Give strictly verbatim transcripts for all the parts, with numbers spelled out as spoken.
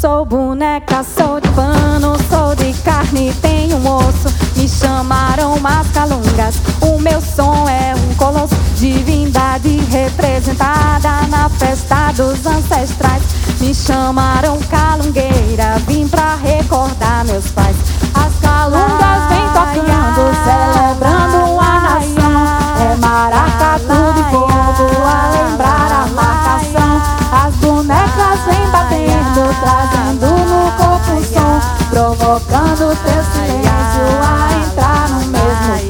sou boneca, sou de pano, sou de carne, tenho um osso. Me chamaram mascalungas, o meu som é um colosso. Divindade representada na festa dos ancestrais. Me chamaram calungueira, vim pra recordar meus pais. As calungas vêm tocando, celebrando a nação. É maracatu de fogo a lembrar a marcação. As bonecas vêm batendo, trazendo no corpo um som, provocando teu silêncio a entrar no mesmo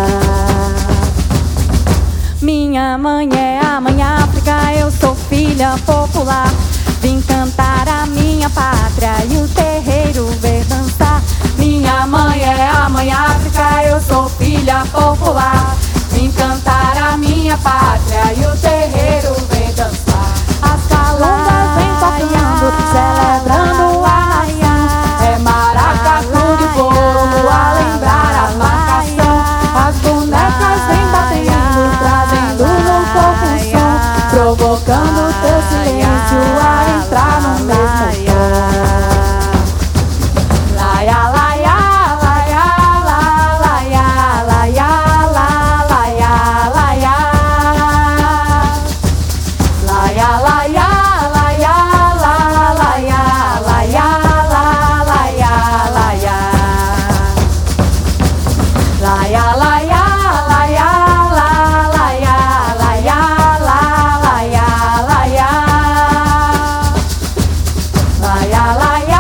tom. Minha mãe é a mãe África, eu sou filha popular. Vim cantar a minha pátria e o terreiro ver dançar. Minha mãe é a mãe África, eu sou filha popular. Vim cantar a minha pátria e o terreiro ver dançar. As calungas vêm tocando, celebrando a nação. É maracatu de fogo a lembrar a marcação. As bonecas vêm batendo, trazendo no corpo um som, provocando teu silêncio a entrar no mesmo tom. Laia, laia, laia, la, laia, laia, la, laia, laia. Laia, laia, laia, la, laia, laia, la, laia, laia. Laia, laia, laia, la, laia, laia, la, laia, laia. Laia, laia.